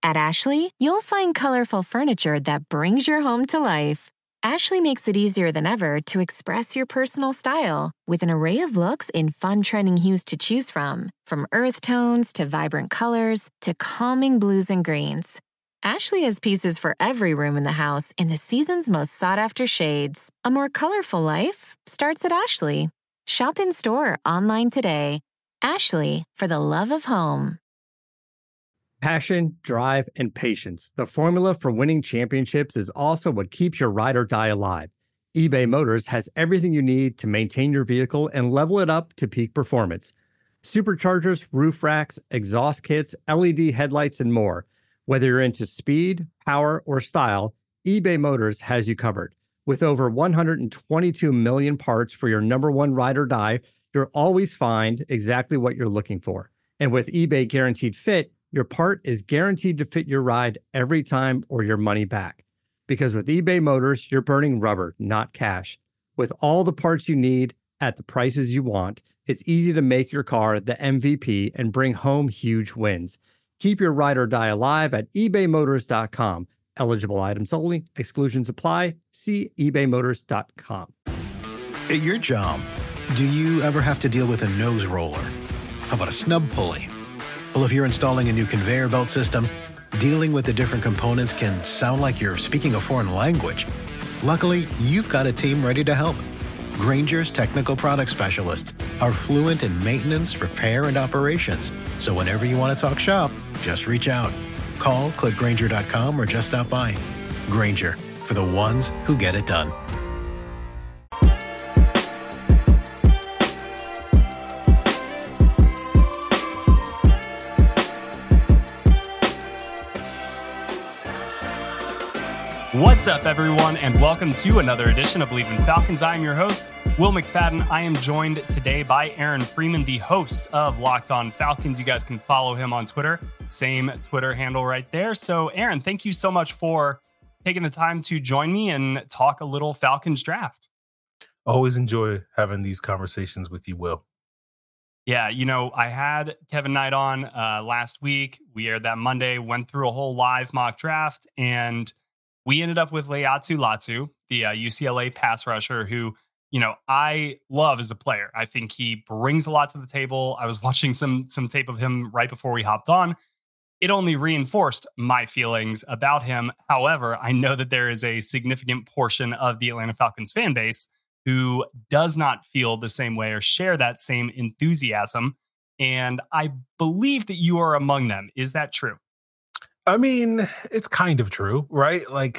At Ashley, you'll find colorful furniture that brings your home to life. Ashley makes it easier than ever to express your personal style with an array of looks in fun trending hues to choose from earth tones to vibrant colors to calming blues and greens. Ashley has pieces for every room in the house in the season's most sought-after shades. A more colorful life starts at Ashley. Shop in-store, online today. Ashley, for the love of home. Passion, drive, and patience. The formula for winning championships is also what keeps your ride or die alive. eBay Motors has everything you need to maintain your vehicle and level it up to peak performance. Superchargers, roof racks, exhaust kits, LED headlights, and more. Whether you're into speed, power, or style, eBay Motors has you covered. With over 122 million parts for your number one ride or die, you'll always find exactly what you're looking for. And with eBay Guaranteed Fit, your part is guaranteed to fit your ride every time or your money back. Because with eBay Motors, you're burning rubber, not cash. With all the parts you need at the prices you want, it's easy to make your car the MVP and bring home huge wins. Keep your ride or die alive at ebaymotors.com. Eligible items only. Exclusions apply. See ebaymotors.com. At your job, do you ever have to deal with a nose roller? How about a snub pulley? Well, if you're installing a new conveyor belt system, dealing with the different components can sound like you're speaking a foreign language. Luckily, you've got a team ready to help. Grainger's technical product specialists are fluent in maintenance, repair, and operations. So whenever you want to talk shop, just reach out. Call, click Grainger.com, or just stop by. Grainger, for the ones who get it done. What's up, everyone, and welcome to another edition of Believe in Falcons. I am your host, Will McFadden. I am joined today by Aaron Freeman, the host of Locked On Falcons. You guys can follow him on Twitter, same Twitter handle right there. So, Aaron, thank you so much for taking the time to join me and talk a little Falcons draft. Always enjoy having these conversations with you, Will. Yeah, you know, I had Kevin Knight on last week. We aired that Monday, went through a whole live mock draft, and we ended up with Laiatu Latu, the UCLA pass rusher who, you know, I love as a player. I think he brings a lot to the table. I was watching some tape of him right before we hopped on. It only reinforced my feelings about him. However, I know that there is a significant portion of the Atlanta Falcons fan base who does not feel the same way or share that same enthusiasm. And I believe that you are among them. Is that true? I mean, it's kind of true, right? Like,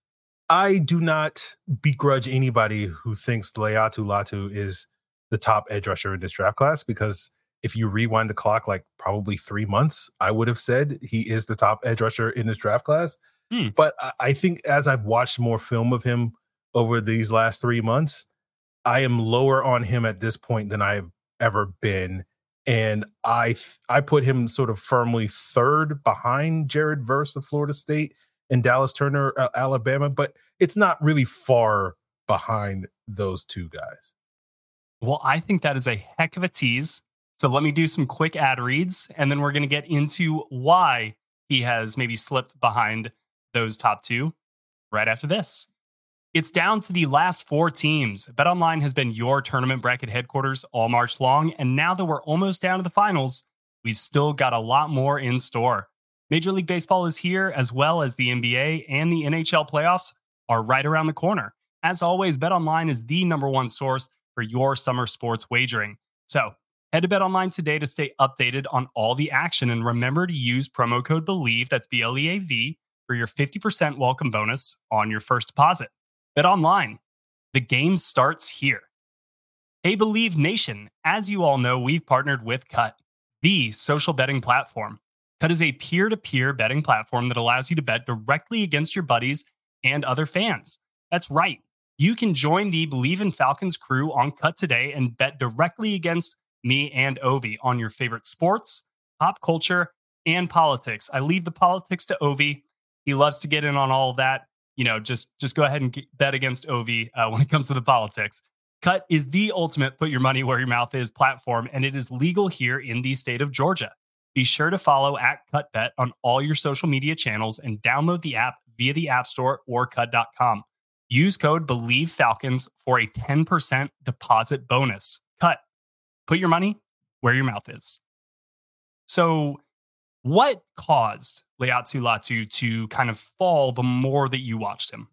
I do not begrudge anybody who thinks Laiatu Latu is the top edge rusher in this draft class, because if you rewind the clock like probably 3 months, I would have said he is the top edge rusher in this draft class. But I think as I've watched more film of him over these last 3 months, I am lower on him at this point than I've ever been. And I put him sort of firmly third behind Jared Verse of Florida State and Dallas Turner, Alabama, but it's not really far behind those two guys. Well, I think that is a heck of a tease. So let me do some quick ad reads, and then we're going to get into why he has maybe slipped behind those top two right after this. It's down to the last four teams. BetOnline has been your tournament bracket headquarters all March long, and now that we're almost down to the finals, we've still got a lot more in store. Major League Baseball is here, as well as the NBA, and the NHL playoffs are right around the corner. As always, BetOnline is the number one source for your summer sports wagering. So head to BetOnline today to stay updated on all the action, and remember to use promo code BELIEVE, that's BLEAV, for your 50% welcome bonus on your first deposit. BetOnline, the game starts here. Hey, Believe Nation, as you all know, we've partnered with Cut, the social betting platform. Cut is a peer-to-peer betting platform that allows you to bet directly against your buddies and other fans. That's right. You can join the Believe in Falcons crew on Cut today and bet directly against me and Ovi on your favorite sports, pop culture, and politics. I leave the politics to Ovi. He loves to get in on all of that. You know, just go ahead and bet against Ovi when it comes to the politics. Cut is the ultimate put your money where your mouth is platform, and it is legal here in the state of Georgia. Be sure to follow at CutBet on all your social media channels and download the app via the App Store or cut.com. Use code BelieveFalcons for a 10% deposit bonus. Cut. Put your money where your mouth is. So what caused Laiatu Latu to kind of fall the more that you watched him?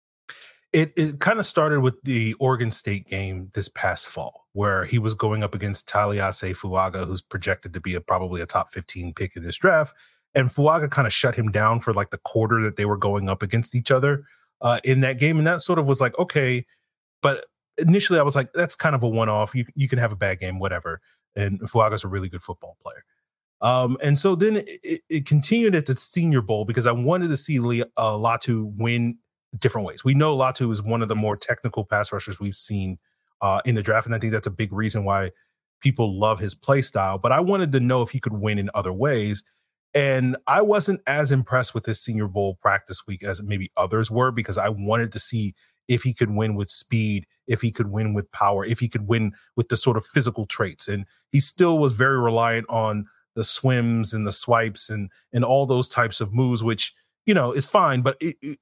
It kind of started with the Oregon State game this past fall, where he was going up against Taliase Fuaga, who's projected to be probably a top 15 pick in this draft. And Fuaga kind of shut him down for like the quarter that they were going up against each other in that game. And that sort of was like, okay. But initially I was like, that's kind of a one-off. You can have a bad game, whatever. And Fuaga's a really good football player. And so then it continued at the Senior Bowl because I wanted to see Latu win different ways. We know Latu is one of the more technical pass rushers we've seen in the draft. And I think that's a big reason why people love his play style. But I wanted to know if he could win in other ways. And I wasn't as impressed with his Senior Bowl practice week as maybe others were, because I wanted to see if he could win with speed, if he could win with power, if he could win with the sort of physical traits. And he still was very reliant on the swims and the swipes and all those types of moves, which, is fine. But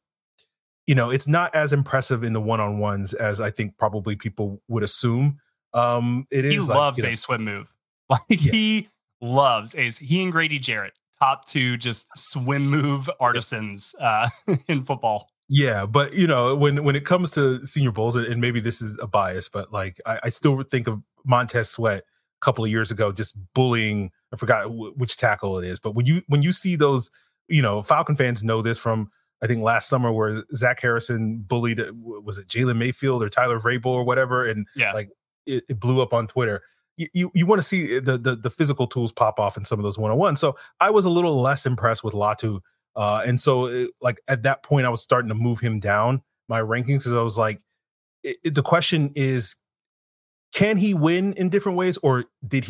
it's not as impressive in the one-on-ones as I think probably people would assume. It is. He loves a swim move. He loves he and Grady Jarrett, top two just swim move artisans in football. Yeah, but when it comes to Senior Bowls, and maybe this is a bias, but like I still think of Montez Sweat a couple of years ago just bullying. I forgot which tackle it is, but when you see those, Falcon fans know this from I think last summer where Zach Harrison bullied, was it Jalen Mayfield or Tyler Vrabel or whatever, and it blew up on Twitter. You want to see the physical tools pop off in some of those one-on-ones. So I was a little less impressed with Latu. And so at that point, I was starting to move him down my rankings because I was like, the question is, can he win in different ways, or didn't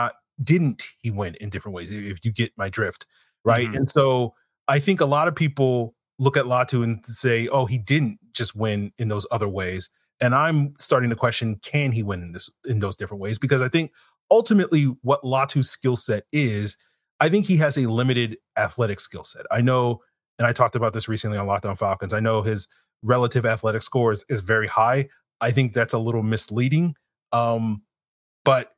he win in different ways? If you get my drift, right? Mm-hmm. And so I think a lot of people look at Latu and say, oh, he didn't just win in those other ways. And I'm starting to question, can he win in those different ways? Because I think ultimately what Latu's skill set is, I think he has a limited athletic skill set. I know, and I talked about this recently on Locked On Falcons, I know his relative athletic score is very high. I think that's a little misleading. But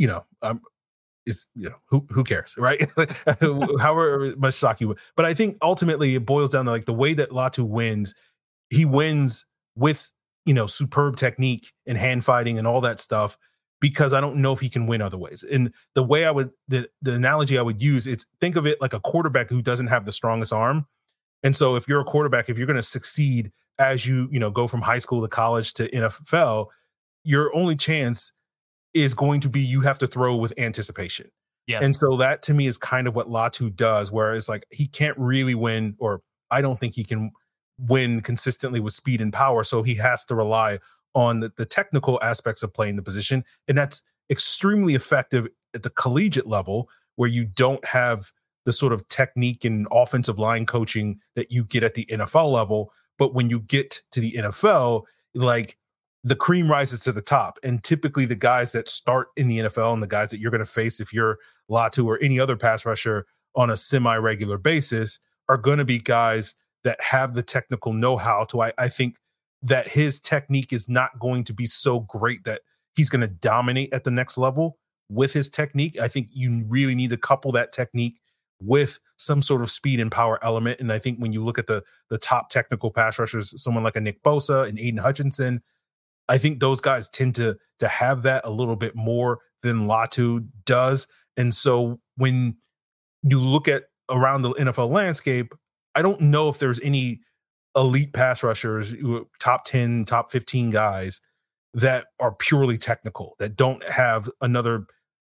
who cares, right? However much stock you would. But I think ultimately it boils down to like the way that Latu wins. He wins with superb technique and hand fighting and all that stuff, because I don't know if he can win other ways. And the way the analogy I would use is, think of it like a quarterback who doesn't have the strongest arm. And so if you're a quarterback, if you're going to succeed as you go from high school to college to NFL, your only chance is going to be you have to throw with anticipation. Yes. And so that to me is kind of what Latu does, where it's like he can't really win, or I don't think he can win consistently with speed and power. So he has to rely on the technical aspects of playing the position. And that's extremely effective at the collegiate level, where you don't have the sort of technique and offensive line coaching that you get at the NFL level. But when you get to the NFL, like, the cream rises to the top. And typically the guys that start in the NFL and the guys that you're going to face if you're Latu or any other pass rusher on a semi-regular basis are going to be guys that have the technical know-how to, I think that his technique is not going to be so great that he's going to dominate at the next level with his technique. I think you really need to couple that technique with some sort of speed and power element. And I think when you look at the top technical pass rushers, someone like a Nick Bosa and Aiden Hutchinson, I think those guys tend to have that a little bit more than Latu does. And so when you look at around the NFL landscape, I don't know if there's any elite pass rushers, top 10, top 15 guys that are purely technical, that don't have another,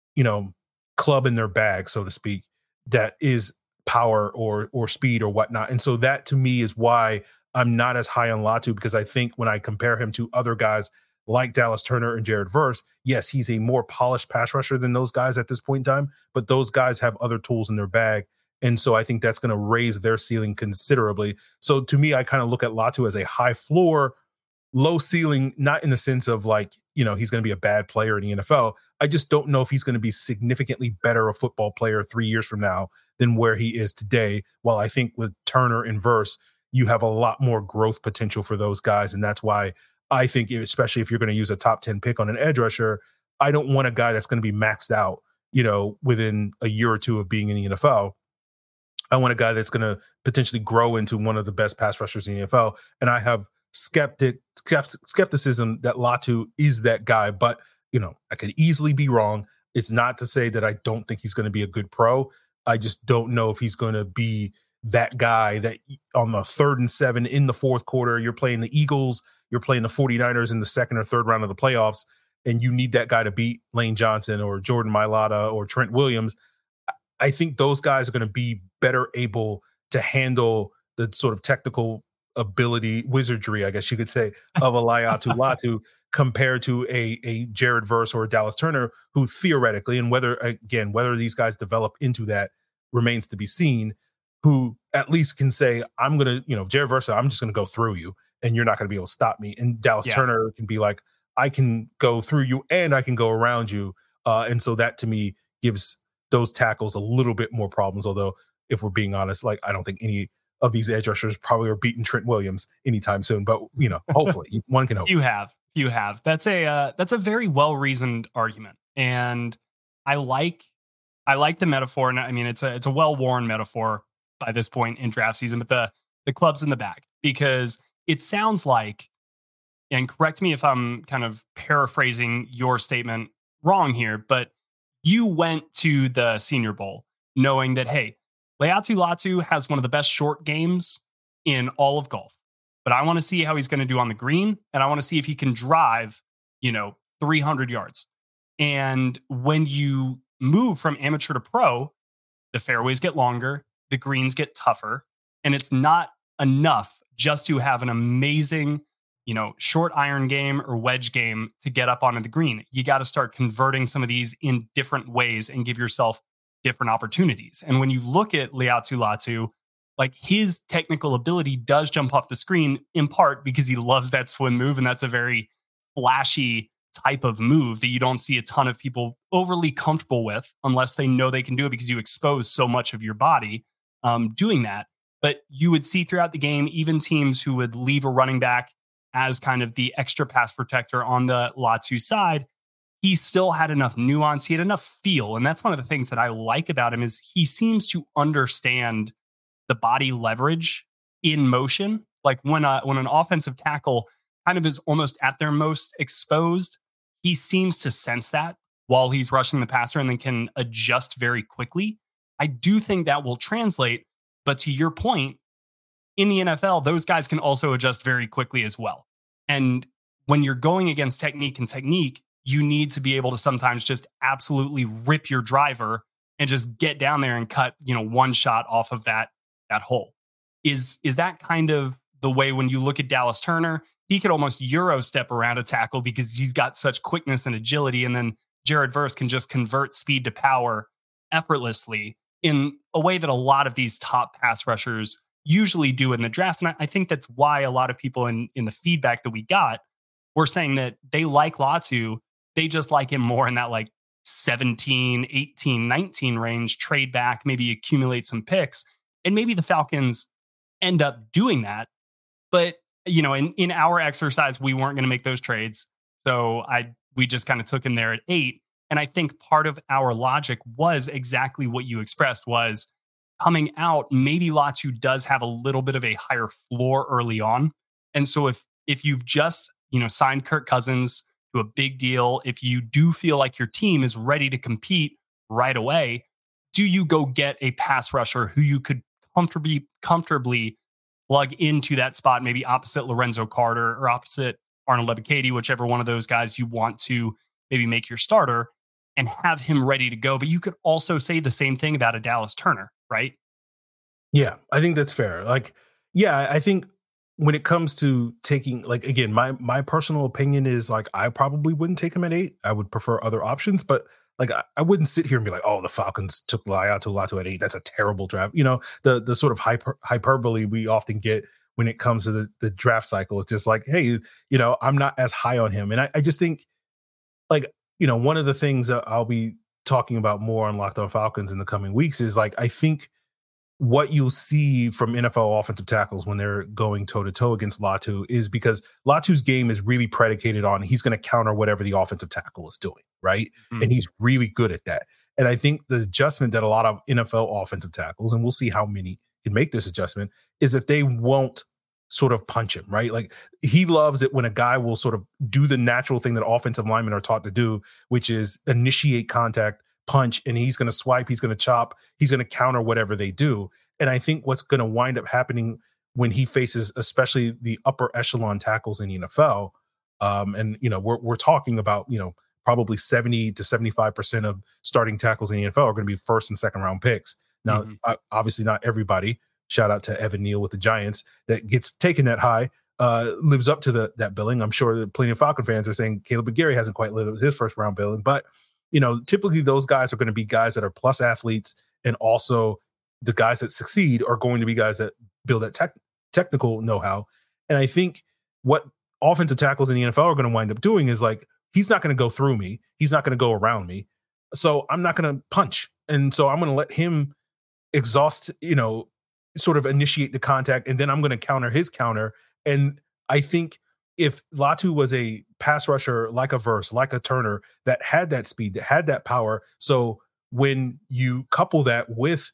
club in their bag, so to speak, that is power or speed or whatnot. And so that to me is why I'm not as high on Latu, because I think when I compare him to other guys like Dallas Turner and Jared Verse, yes, he's a more polished pass rusher than those guys at this point in time, but those guys have other tools in their bag. And so I think that's going to raise their ceiling considerably. So to me, I kind of look at Latu as a high floor, low ceiling, not in the sense of like, he's going to be a bad player in the NFL. I just don't know if he's going to be significantly better a football player 3 years from now than where he is today. While I think with Turner and Verse, you have a lot more growth potential for those guys. And that's why I think, especially if you're going to use a top 10 pick on an edge rusher, I don't want a guy that's going to be maxed out, within a year or two of being in the NFL. I want a guy that's going to potentially grow into one of the best pass rushers in the NFL. And I have skepticism that Latu is that guy, but I could easily be wrong. It's not to say that I don't think he's going to be a good pro. I just don't know if he's going to be that guy that on the 3rd and 7 in the fourth quarter, you're playing the Eagles, you're playing the 49ers in the second or third round of the playoffs, and you need that guy to beat Lane Johnson or Jordan Mailata or Trent Williams. I think those guys are going to be better able to handle the sort of technical ability, wizardry, I guess you could say, of a Laiatu Latu compared to a Jared Verse or a Dallas Turner, who theoretically, and whether these guys develop into that remains to be seen, who at least can say, I'm going to, Jared Verse, I'm just going to go through you and you're not going to be able to stop me. And Dallas Turner can be like, I can go through you and I can go around you. And so that to me gives those tackles a little bit more problems. Although if we're being honest, I don't think any of these edge rushers probably are beating Trent Williams anytime soon, but hopefully one can hope. You have. That's a very well-reasoned argument. And I like the metaphor. And I mean, it's a well-worn metaphor by this point in draft season, but the club's in the bag, because it sounds like, and correct me if I'm kind of paraphrasing your statement wrong here, but you went to the Senior Bowl knowing that, hey, Laiatu Latu has one of the best short games in all of golf, but I want to see how he's going to do on the green, and I want to see if he can drive, 300 yards. And when you move from amateur to pro, the fairways get longer, the greens get tougher, and it's not enough just to have an amazing, short iron game or wedge game to get up onto the green. You got to start converting some of these in different ways and give yourself different opportunities. And when you look at Laiatu Latu, his technical ability does jump off the screen in part because he loves that swim move. And that's a very flashy type of move that you don't see a ton of people overly comfortable with unless they know they can do it, because you expose so much of your body doing that. But you would see throughout the game, even teams who would leave a running back as kind of the extra pass protector on the Latu side, he still had enough nuance. He had enough feel. And that's one of the things that I like about him, is he seems to understand the body leverage in motion. Like when an offensive tackle kind of is almost at their most exposed, he seems to sense that while he's rushing the passer and then can adjust very quickly. I do think that will translate. But to your point, in the NFL, those guys can also adjust very quickly as well. And when you're going against technique, you need to be able to sometimes just absolutely rip your driver and just get down there and cut, one shot off of that hole. Is that kind of the way when you look at Dallas Turner? He could almost Euro step around a tackle because he's got such quickness and agility. And then Jared Verse can just convert speed to power effortlessly in a way that a lot of these top pass rushers usually do in the draft. And I think that's why a lot of people in the feedback that we got were saying that they like Latu. They just like him more in that 17, 18, 19 range, trade back, maybe accumulate some picks. And maybe the Falcons end up doing that. But, in our exercise, we weren't going to make those trades. So we just kind of took him there at 8. And I think part of our logic was exactly what you expressed, was coming out, maybe Latu does have a little bit of a higher floor early on. And so if you've just, signed Kirk Cousins to a big deal, if you do feel like your team is ready to compete right away, do you go get a pass rusher who you could comfortably plug into that spot, maybe opposite Lorenzo Carter or opposite Arnold Ebiketie, whichever one of those guys you want to maybe make your starter, and have him ready to go. But you could also say the same thing about a Dallas Turner, right? Yeah, I think that's fair. I think when it comes to taking, again, my personal opinion is I probably wouldn't take him at 8. I would prefer other options, but I wouldn't sit here and be like, oh, the Falcons took Laiatu Latu at 8. That's a terrible draft. The sort of hyperbole we often get when it comes to the draft cycle. It's just hey, I'm not as high on him. And I just think one of the things that I'll be talking about more on Locked On Falcons in the coming weeks is like, I think what you'll see from NFL offensive tackles when they're going toe to toe against Latu is because Latu's game is really predicated on he's going to counter whatever the offensive tackle is doing, right? Mm-hmm. And he's really good at that. And I think the adjustment that a lot of NFL offensive tackles, and we'll see how many can make this adjustment, is that they won't sort of punch him, right? Like he loves it when a guy will sort of do the natural thing that offensive linemen are taught to do, which is initiate contact, punch, and he's going to swipe, he's going to chop, he's going to counter whatever they do. And I think what's going to wind up happening when he faces especially the upper echelon tackles in the NFL, and we're talking about probably 70 to 75% of starting tackles in the NFL are going to be first and second round picks. Now, obviously not everybody. Shout out to Evan Neal with the Giants that gets taken that high, lives up to that billing. I'm sure that plenty of Falcon fans are saying Caleb McGarry hasn't quite lived up to his first round billing, but typically those guys are going to be guys that are plus athletes, and also the guys that succeed are going to be guys that build that technical know-how. And I think what offensive tackles in the NFL are going to wind up doing is like, he's not going to go through me. He's not going to go around me. So I'm not going to punch. And so I'm going to let him exhaust, sort of initiate the contact, and then I'm going to counter his counter. And I think if Latu was a pass rusher like a Verse, like a Turner, that had that speed, that had that power, so when you couple that with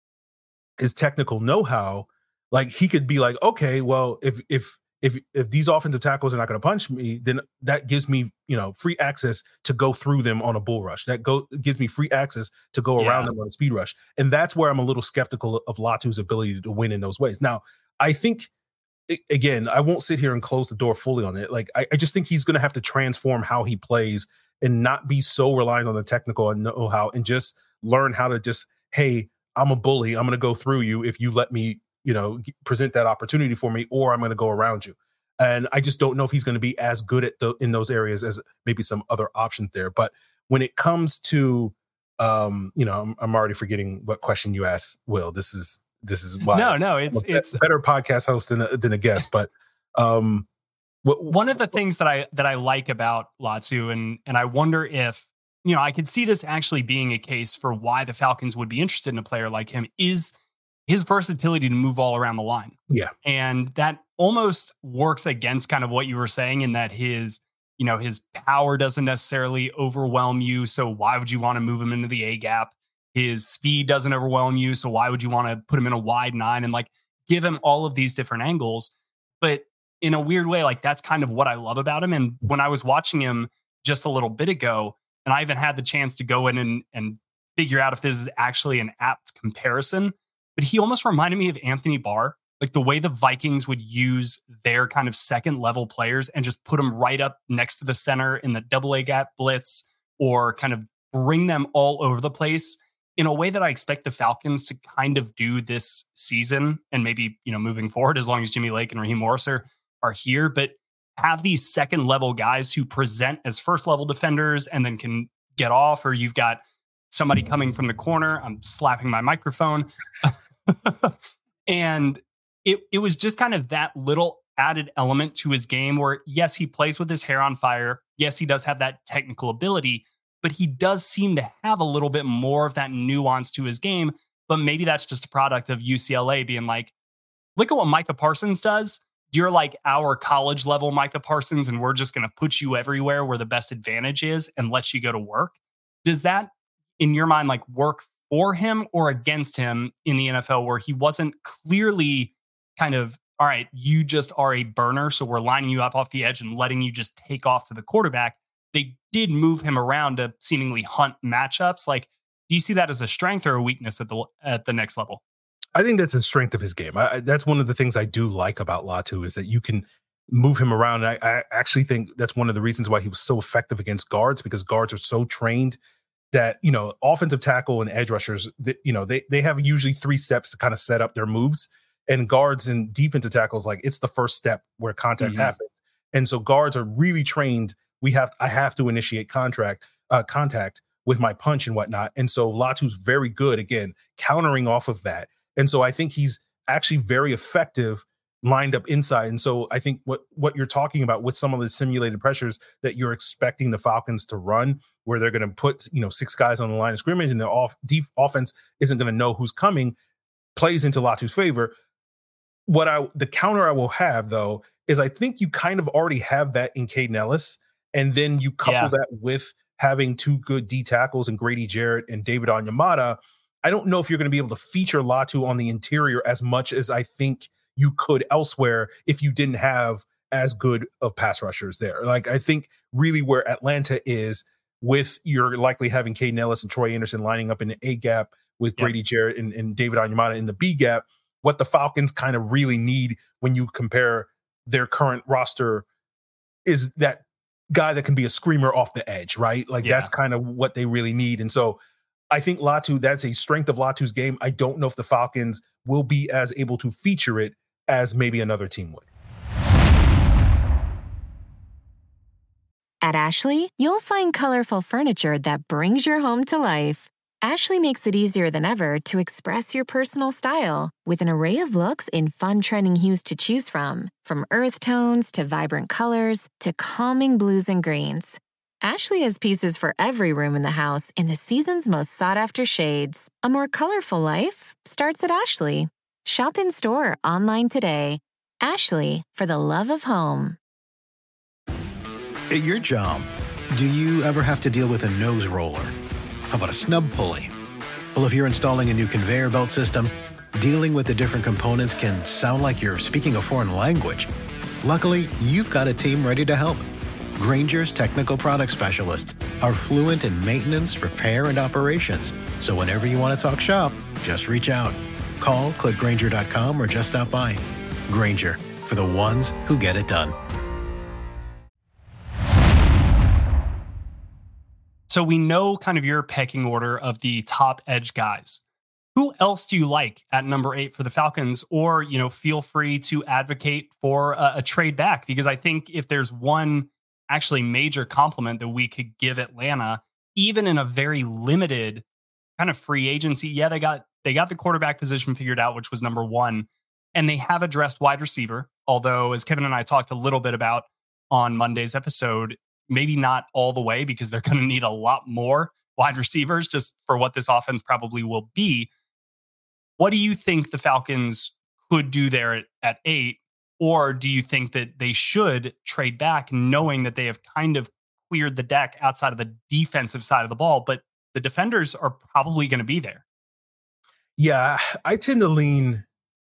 his technical know-how, like he could be like, okay, well, if these offensive tackles are not going to punch me, then that gives me, free access to go through them on a bull rush. That gives me free access to go around them on a speed rush. And that's where I'm a little skeptical of Latu's ability to win in those ways. Now, I think, again, I won't sit here and close the door fully on it. Like, I just think he's going to have to transform how he plays and not be so reliant on the technical and know-how, and just learn how to just, hey, I'm a bully. I'm going to go through you if you let me, present that opportunity for me, or I'm going to go around you. And I just don't know if he's going to be as good at in those areas as maybe some other options there. But when it comes to, I'm already forgetting what question you asked, Will. This is why. No, it's a better podcast host than a guest. But one of the things that I like about Latu, and I wonder if, I could see this actually being a case for why the Falcons would be interested in a player like him, is his versatility to move all around the line. Yeah. And that almost works against kind of what you were saying, in that his power doesn't necessarily overwhelm you. So why would you want to move him into the A gap? His speed doesn't overwhelm you. So why would you want to put him in a wide 9 and like give him all of these different angles? But in a weird way, like that's kind of what I love about him. And when I was watching him just a little bit ago, and I even had the chance to go in and figure out if this is actually an apt comparison, but he almost reminded me of Anthony Barr, like the way the Vikings would use their kind of second level players and just put them right up next to the center in the double A gap blitz, or kind of bring them all over the place in a way that I expect the Falcons to kind of do this season, and maybe, moving forward, as long as Jimmy Lake and Raheem Morris are here, but have these second level guys who present as first level defenders and then can get off, or you've got somebody coming from the corner. I'm slapping my microphone. And it was just kind of that little added element to his game where, yes, he plays with his hair on fire. Yes, he does have that technical ability, but he does seem to have a little bit more of that nuance to his game. But maybe that's just a product of UCLA being like, look at what Micah Parsons does. You're like our college level Micah Parsons, and we're just going to put you everywhere where the best advantage is and let you go to work. Does that, in your mind, like work for him or against him in the NFL, where he wasn't clearly kind of, all right, you just are a burner, so we're lining you up off the edge and letting you just take off to the quarterback? They did move him around to seemingly hunt matchups. Like, do you see that as a strength or a weakness at the next level? I think that's a strength of his game. That's one of the things I do like about Latu, is that you can move him around. And I actually think that's one of the reasons why he was so effective against guards, because guards are so trained that, offensive tackle and edge rushers, they have usually 3 steps to kind of set up their moves. And guards and defensive tackles, like, it's the first step where contact happens. And so guards are really trained. I have to initiate contact with my punch and whatnot. And so Latu's very good, again, countering off of that. And so I think he's actually very effective lined up inside. And so I think what you're talking about with some of the simulated pressures that you're expecting the Falcons to run, where they're going to put, 6 guys on the line of scrimmage and the offense isn't going to know who's coming, plays into Latu's favor. The counter I will have, though, is I think you kind of already have that in Caden Ellis. And then you couple that with having 2 good D tackles and Grady Jarrett and David Onyemata. I don't know if you're going to be able to feature Latu on the interior as much as I think you could elsewhere if you didn't have as good of pass rushers there. Like, I think really where Atlanta is, with you're likely having Caden Ellis and Troy Anderson lining up in the A gap with Grady Jarrett and David Onyemata in the B gap, what the Falcons kind of really need when you compare their current roster is that guy that can be a screamer off the edge, right? Like that's kind of what they really need. And so I think Latu, that's a strength of Latu's game. I don't know if the Falcons will be as able to feature it as maybe another team would. At Ashley, you'll find colorful furniture that brings your home to life. Ashley makes it easier than ever to express your personal style with an array of looks in fun trending hues to choose from earth tones to vibrant colors to calming blues and greens. Ashley has pieces for every room in the house in the season's most sought-after shades. A more colorful life starts at Ashley. Shop in store or online today. Ashley, for the love of home. At your job, do you ever have to deal with a nose roller? How about a snub pulley? Well, if you're installing a new conveyor belt system, dealing with the different components can sound like you're speaking a foreign language. Luckily, you've got a team ready to help. Grainger's technical product specialists are fluent in maintenance, repair, and operations. So whenever you want to talk shop, just reach out. Call, click Grainger.com, or just stop by. Grainger, for the ones who get it done. So we know kind of your pecking order of the top edge guys. Who else do you like at number 8 for the Falcons? Or, feel free to advocate for a trade back, because I think if there's one actually major compliment that we could give Atlanta, even in a very limited kind of free agency, they got the quarterback position figured out, which was number 1, and they have addressed wide receiver. Although, as Kevin and I talked a little bit about on Monday's episode, maybe not all the way, because they're going to need a lot more wide receivers just for what this offense probably will be. What do you think the Falcons could do there at 8? Or do you think that they should trade back, knowing that they have kind of cleared the deck outside of the defensive side of the ball, but the defenders are probably going to be there? Yeah, I tend to lean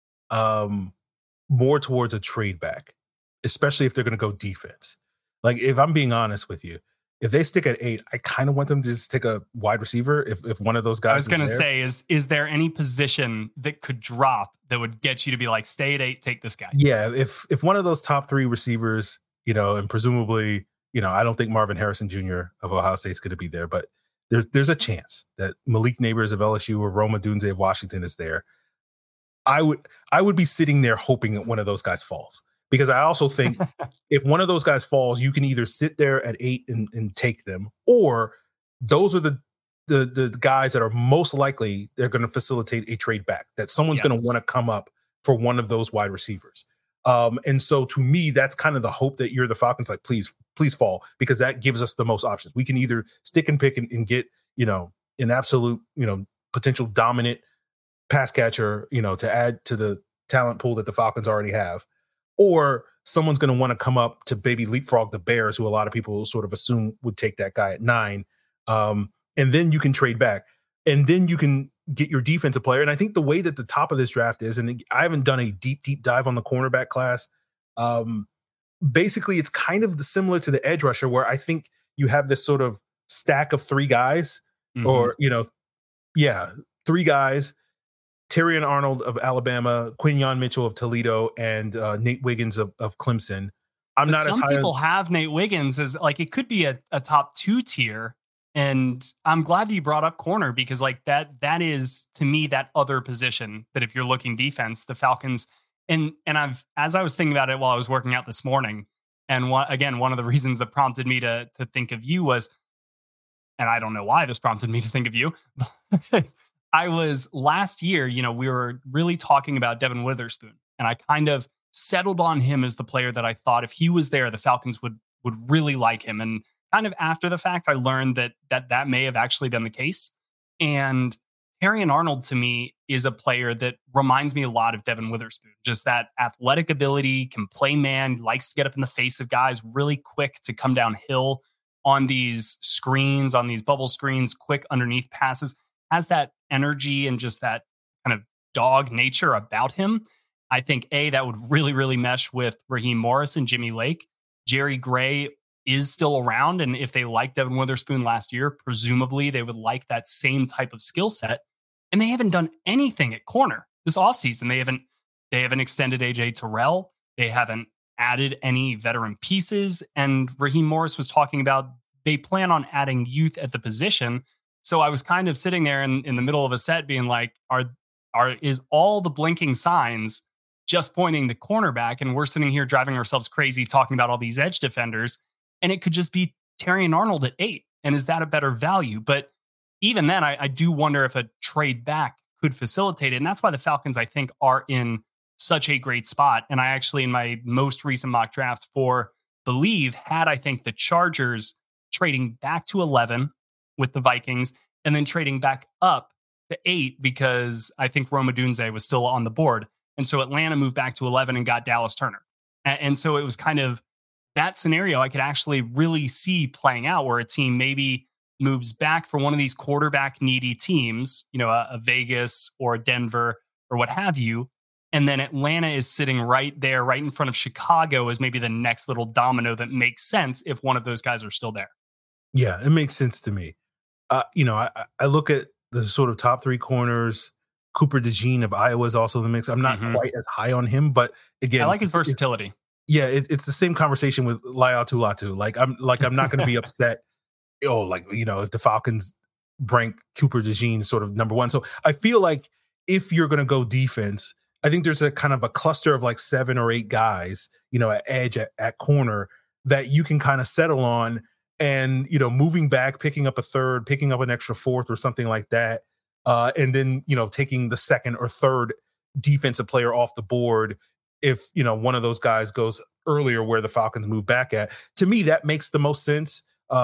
more towards a trade back, especially if they're going to go defense. Like, if I'm being honest with you, if they stick at 8, I kind of want them to just take a wide receiver. If one of those guys, I was going to say, is there any position that could drop that would get you to be like, stay at 8, take this guy? Yeah, if one of those top 3 receivers, and presumably, I don't think Marvin Harrison Jr. of Ohio State is going to be there, but there's a chance that Malik Neighbors of LSU or Rome Odunze of Washington is there. I would be sitting there hoping that one of those guys falls. Because I also think if one of those guys falls, you can either sit there at 8 and take them, or those are the guys that are most likely they're going to facilitate a trade back, that someone's going to want to come up for one of those wide receivers. And so to me, that's kind of the hope that you're the Falcons, like, please fall, because that gives us the most options. We can either stick and pick and get, an absolute, potential dominant pass catcher, to add to the talent pool that the Falcons already have. Or someone's going to want to come up to baby leapfrog the Bears, who a lot of people sort of assume would take that guy at 9. And then you can trade back. And then you can get your defensive player. And I think the way that the top of this draft is, and I haven't done a deep dive on the cornerback class. Basically, it's kind of similar to the edge rusher, where I think you have this sort of stack of 3 guys, or, 3 guys. Terrion Arnold of Alabama, Quinyon Mitchell of Toledo, and Nate Wiggins of Clemson. Some people have Nate Wiggins as like, it could be a top 2 tier. And I'm glad that you brought up corner, because like that is, to me, that other position that if you're looking defense, the Falcons, and as I was thinking about it while I was working out this morning, and one of the reasons that prompted me to think of you was, and I don't know why this prompted me to think of you, I was last year, we were really talking about Devin Witherspoon, and I kind of settled on him as the player that I thought if he was there, the Falcons would really like him. And kind of after the fact, I learned that may have actually been the case. And Terrion Arnold to me is a player that reminds me a lot of Devin Witherspoon. Just that athletic ability, can play man, likes to get up in the face of guys, really quick to come downhill on these screens, on these bubble screens, quick underneath passes, has that energy and just that kind of dog nature about him. I think, that would really, really mesh with Raheem Morris and Jimmy Lake. Jerry Gray is still around. And if they liked Devin Witherspoon last year, presumably they would like that same type of skill set. And they haven't done anything at corner this offseason. They haven't extended AJ Terrell. They haven't added any veteran pieces. And Raheem Morris was talking about they plan on adding youth at the position. So I was kind of sitting there in the middle of a set being like, is all the blinking signs just pointing to cornerback? And we're sitting here driving ourselves crazy talking about all these edge defenders. And it could just be Terrion Arnold at 8. And is that a better value? But even then, I do wonder if a trade back could facilitate it. And that's why the Falcons, I think, are in such a great spot. And I actually, in my most recent mock draft for Believe, had, I think, the Chargers trading back to 11 with the Vikings and then trading back up to 8 because I think Rome Odunze was still on the board. And so Atlanta moved back to 11 and got Dallas Turner. And so it was kind of that scenario I could actually really see playing out where a team maybe moves back for one of these quarterback needy teams, a Vegas or a Denver or what have you. And then Atlanta is sitting right there, right in front of Chicago as maybe the next little domino that makes sense if one of those guys are still there. Yeah, it makes sense to me. I look at the sort of top 3 corners. Cooper DeJean of Iowa is also in the mix. I'm not quite as high on him, but again, I like his versatility. It's the same conversation with Laiatu Latu. I'm not going to be upset. If the Falcons rank Cooper DeJean sort of number 1. So I feel like if you're going to go defense, I think there's a kind of a cluster of like 7 or 8 guys, at edge, at corner that you can kind of settle on and, moving back, picking up a third, picking up an extra 4th or something like that. And then, taking the 2nd or 3rd defensive player off the board if, one of those guys goes earlier where the Falcons move back at. To me, that makes the most sense.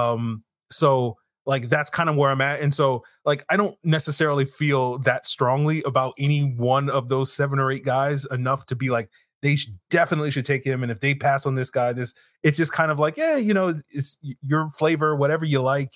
So that's kind of where I'm at. And so I don't necessarily feel that strongly about any one of those 7 or 8 guys enough to be like, they definitely should take him. And if they pass on this guy, it's just kind of like, it's your flavor, whatever you like.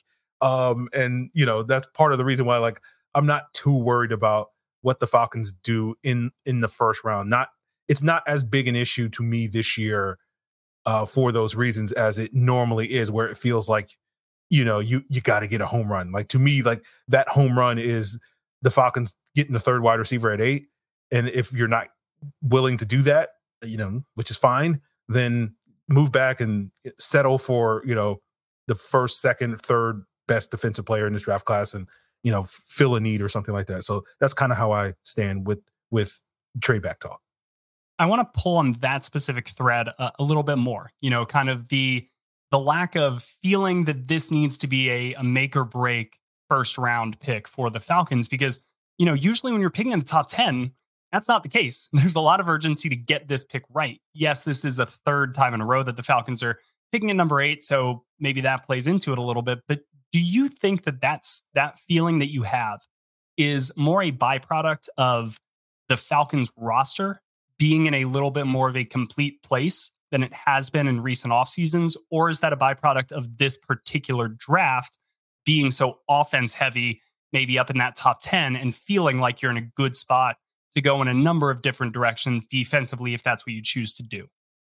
And that's part of the reason why, I'm not too worried about what the Falcons do in the first round. It's not as big an issue to me this year for those reasons as it normally is, where it feels like, you got to get a home run. To me, that home run is the Falcons getting the 3rd wide receiver at 8. And if you're not willing to do that, which is fine, then move back and settle for, the 1st, 2nd, 3rd best defensive player in this draft class and, fill a need or something like that. So that's kind of how I stand with trade back talk. I want to pull on that specific thread a little bit more, kind of the lack of feeling that this needs to be a make or break first round pick for the Falcons, because, usually when you're picking in the top 10, that's not the case. There's a lot of urgency to get this pick right. Yes, this is the 3rd time in a row that the Falcons are picking at number 8. So maybe that plays into it a little bit, but do you think that feeling that you have is more a byproduct of the Falcons roster being in a little bit more of a complete place than it has been in recent off seasons? Or is that a byproduct of this particular draft being so offense heavy, maybe up in that top 10 and feeling like you're in a good spot to go in a number of different directions defensively, if that's what you choose to do?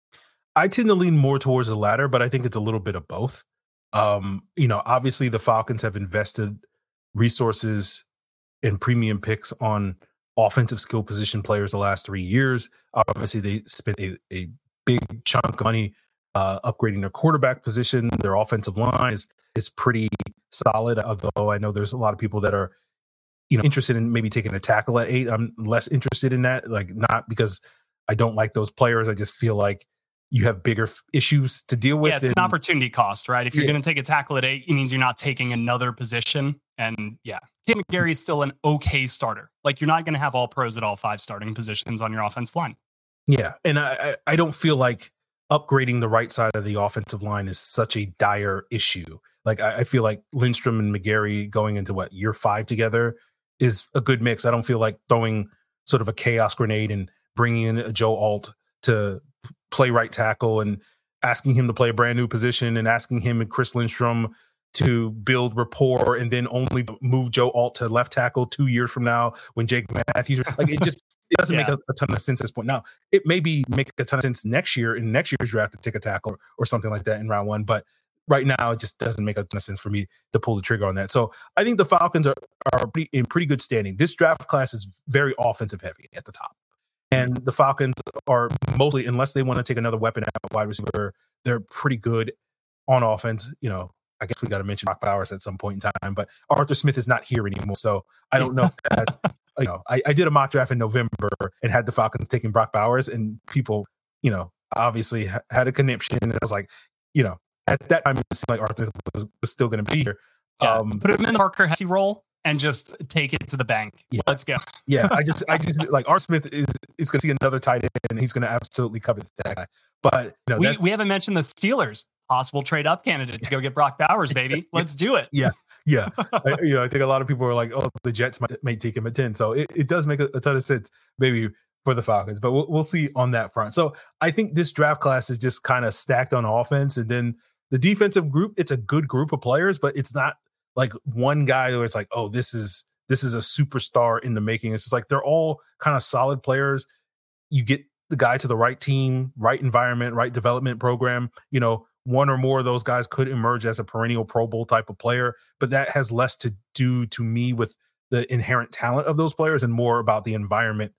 I tend to lean more towards the latter, but I think it's a little bit of both. Obviously the Falcons have invested resources and premium picks on offensive skill position players the last 3 years. Obviously they spent a big chunk of money upgrading their quarterback position. Their offensive line is pretty solid, although I know there's a lot of people that are, interested in maybe taking a tackle at 8. I'm less interested in that, not because I don't like those players. I just feel like you have bigger issues to deal with. Yeah, it's an opportunity cost, right? If you're going to take a tackle at 8, it means you're not taking another position. And yeah, Kim McGarry is still an okay starter. You're not going to have all pros at all 5 starting positions on your offensive line. Yeah. And I don't feel like upgrading the right side of the offensive line is such a dire issue. Like I feel like Lindstrom and McGarry going into year 5 together is a good mix. I don't feel like throwing sort of a chaos grenade and bringing in a Joe Alt to play right tackle and asking him to play a brand new position and asking him and Chris Lindstrom to build rapport and then only move Joe Alt to left tackle 2 years from now when Jake Matthews, like it doesn't make a ton of sense at this point. Now, it may make a ton of sense next year in next year's draft to take a tackle or something like that in round 1. But right now, it just doesn't make a ton of sense for me to pull the trigger on that. So I think the Falcons are in pretty good standing. This draft class is very offensive heavy at the top. And the Falcons are mostly, unless they want to take another weapon at wide receiver, they're pretty good on offense. You know, I guess we got to mention Brock Bowers at some point in time, but Arthur Smith is not here anymore. So I don't know that, you know, I did a mock draft in November and had the Falcons taking Brock Bowers, and people, you know, obviously had a conniption. And I was like, you know, at that time, it seemed like Arthur was still going to be here. Yeah, put him in the Parker Hesse role and just take it to the bank. Yeah. Let's go. Yeah, I just like Arthur Smith is going to see another tight end, and he's going to absolutely cover that guy. But you know, we haven't mentioned the Steelers. Possible trade up candidate to go get Brock Bowers, baby. Let's do it. Yeah. I think a lot of people are like, oh, the Jets might take him at 10. So it does make a ton of sense, maybe, for the Falcons. But we'll see on that front. So I think this draft class is just kind of stacked on offense. And then the defensive group, it's a good group of players, but it's not like one guy where it's like, oh, this is a superstar in the making. It's just like they're all kind of solid players. You get the guy to the right team, right environment, right development program, you know, one or more of those guys could emerge as a perennial Pro Bowl type of player, but that has less to do to me with the inherent talent of those players and more about the environment,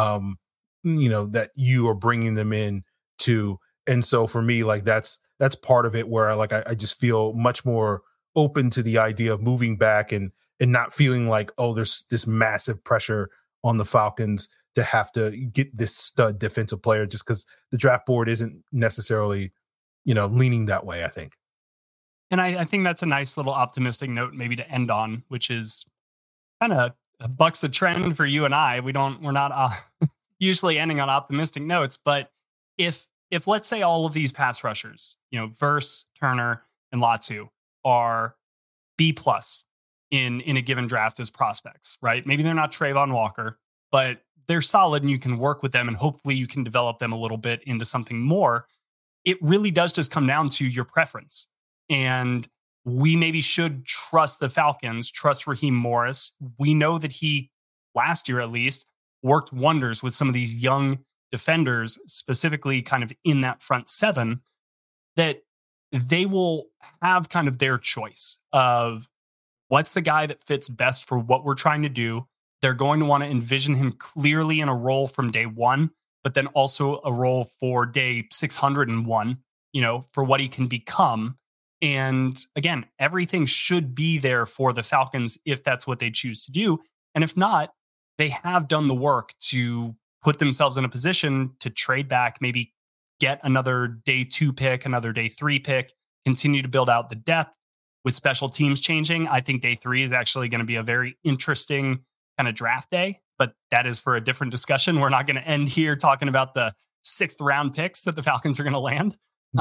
you know, that you are bringing them in to. And so for me, like that's part of it where I just feel much more open to the idea of moving back and not feeling like, oh, there's this massive pressure on the Falcons to have to get this stud defensive player just because the draft board isn't necessarily, you know, leaning that way, I think. And I think that's a nice little optimistic note maybe to end on, which is kind of bucks the trend for you and I. We're not usually ending on optimistic notes, but if let's say all of these pass rushers, you know, Verse, Turner, and Latu are B+ in a given draft as prospects, right? Maybe they're not Trayvon Walker, but they're solid and you can work with them and hopefully you can develop them a little bit into something more. It really does just come down to your preference. And we maybe should trust the Falcons, trust Raheem Morris. We know that he, last year at least, worked wonders with some of these young defenders, specifically kind of in that front 7, that they will have kind of their choice of what's the guy that fits best for what we're trying to do. They're going to want to envision him clearly in a role from day 1, but then also a role for day 601, you know, for what he can become. And again, everything should be there for the Falcons if that's what they choose to do. And if not, they have done the work to put themselves in a position to trade back, maybe get another day 2 pick, another day 3 pick, continue to build out the depth with special teams changing. I think day 3 is actually going to be a very interesting kind of draft day, but that is for a different discussion. We're not going to end here talking about the 6th round picks that the Falcons are going to land.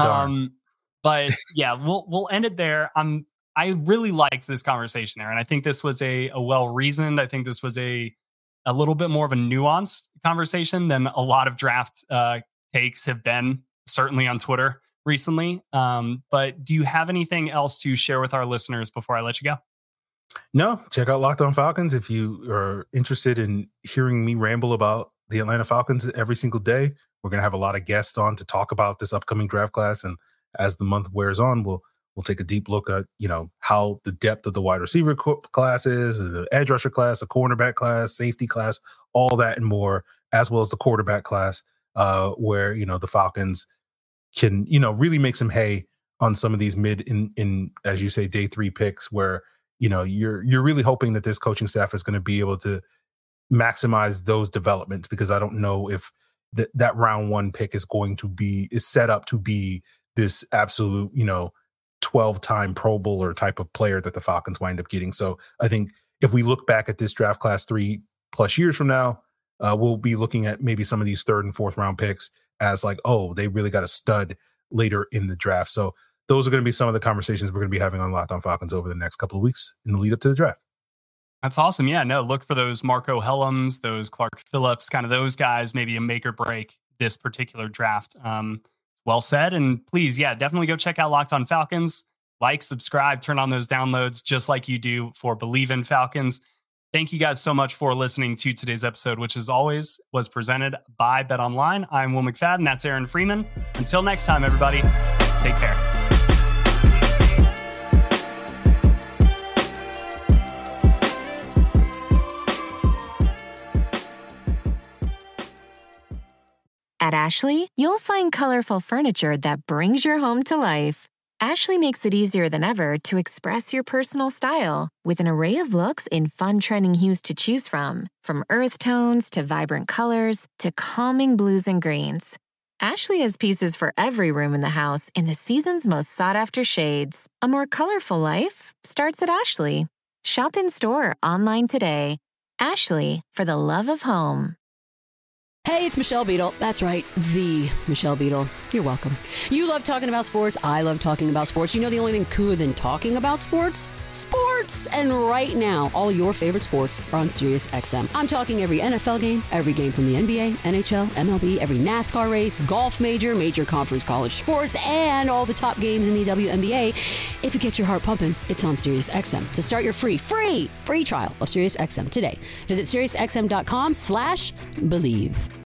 But yeah, we'll end it there. I really liked this conversation, Aaron. I think this was a well-reasoned. I think this was a little bit more of a nuanced conversation than a lot of draft takes have been, certainly on Twitter recently. But do you have anything else to share with our listeners before I let you go? No, check out Locked On Falcons if you are interested in hearing me ramble about the Atlanta Falcons every single day. We're going to have a lot of guests on to talk about this upcoming draft class, and as the month wears on, we'll take a deep look at, you know, how the depth of the wide receiver class is, the edge rusher class, the cornerback class, safety class, all that and more, as well as the quarterback class, where, you know, the Falcons can, you know, really make some hay on some of these mid in as you say, day 3 picks, where, you know, you're really hoping that this coaching staff is going to be able to maximize those developments, because I don't know if that round 1 pick is set up to be this absolute, you know, 12-time Pro Bowler type of player that the Falcons wind up getting. So I think if we look back at this draft class 3+ years from now, we'll be looking at maybe some of these 3rd and 4th round picks as like, oh, they really got a stud later in the draft. So those are going to be some of the conversations we're going to be having on Locked On Falcons over the next couple of weeks in the lead up to the draft. That's awesome. Yeah, no, look for those Marco Hellums, those Clark Phillips, kind of those guys, maybe a make or break this particular draft. Well said. And please, yeah, definitely go check out Locked On Falcons. Like, subscribe, turn on those downloads just like you do for Believe in Falcons. Thank you guys so much for listening to today's episode, which as always was presented by BetOnline. I'm Will McFadden. That's Aaron Freeman. Until next time, everybody, take care. At Ashley, you'll find colorful furniture that brings your home to life. Ashley makes it easier than ever to express your personal style with an array of looks in fun trending hues to choose from earth tones to vibrant colors to calming blues and greens. Ashley has pieces for every room in the house in the season's most sought-after shades. A more colorful life starts at Ashley. Shop in-store, online today. Ashley, for the love of home. Hey, it's Michelle Beadle. That's right, the Michelle Beadle. You're welcome. You love talking about sports. I love talking about sports. You know the only thing cooler than talking about sports? Sports! And right now, all your favorite sports are on SiriusXM. I'm talking every NFL game, every game from the NBA, NHL, MLB, every NASCAR race, golf major conference college sports, and all the top games in the WNBA. If it gets your heart pumping, it's on SiriusXM. To start your free trial of SiriusXM today, visit SiriusXM.com/believe.